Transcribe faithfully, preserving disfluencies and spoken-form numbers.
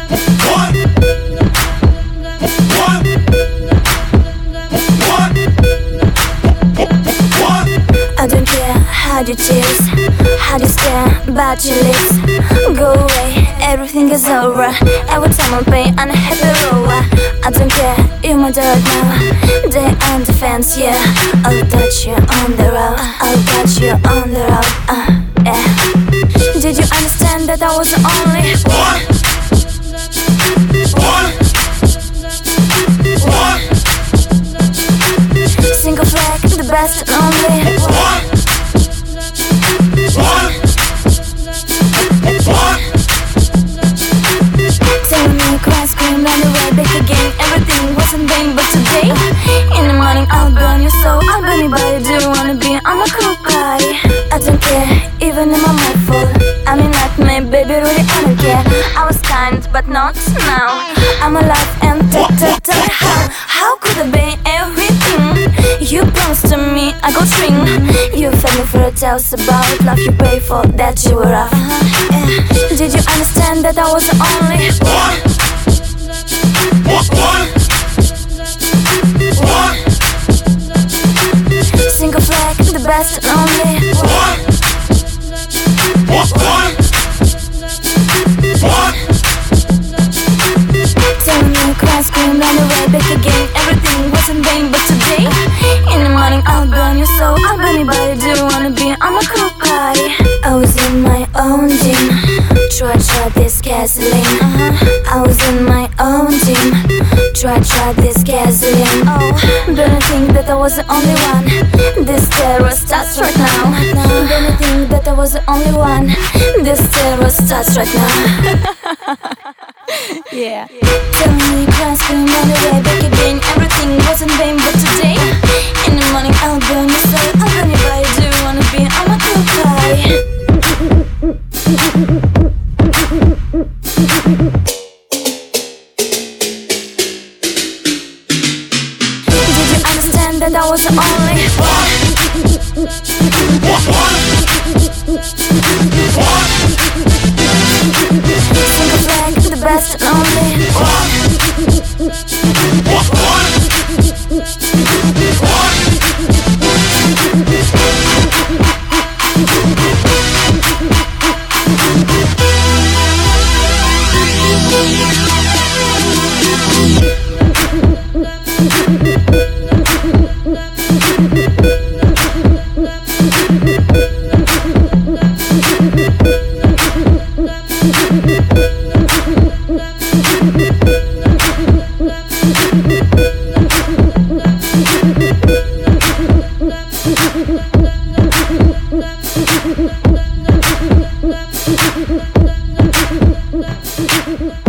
What? What? What? What? I don't care how you tears, how you stare, but your lips go away, everything is over. Every time I pay unhappy rover. I don't care, you my dirt now. They on the fence, yeah. I'll touch you on the road, I'll touch you on the road, uh, yeah. Did you understand that I was the only What? What? What? single flag, the best and only What? What? What? Tell me, cry, scream, run away, back again. Everything was in vain, but today in the morning I'll burn your soul, I'll burn your body. Do you wanna be on a cool guy? I don't care, even if I'm awful. I mean like me, baby, really I don't care. I was kind, but not now. I'm alive and tell me how. How could I be everything you promised to me? I go string. You fed me for tales about love you pay for, that you were rough. Uh-huh, yeah. Did you understand that I was the only What? What? What? What? single flag, the best and only What? What? What? What? Tell me, cry, scream, run away, back again. Everything was in vain, but today in the morning I'll burn your soul, I'll burn your body. Do you wanna be on a cool guy? I was in my own gym, try, try this gasoline. uh-huh. I was in my own gym, try, try this gasoline. Oh, don't you think that I was the only one? This terror starts right now. Don't you think that I was the only one? This terror starts right now. Yeah. Tell me, cry, scream, run away, back again. Everything was in vain, but today in the morning I'll burn your soul, I'll burn your body. Do you wanna be on my cool guy? Did you understand that I was the only What? What? What? single flag, the best and only What? What? What? What?